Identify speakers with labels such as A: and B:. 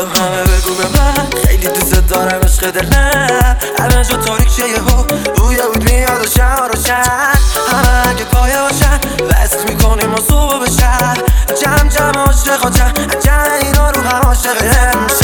A: حالا همه بگو به من خیلی دوست دارم عشق دلم همه جا تاریک شه یهو روی بود میاد و شهر روشن همه اگه پایه باشن وصل میکنیم و صبح به شهر جمع جمع عاشقا جمع اینا رو هم عاشق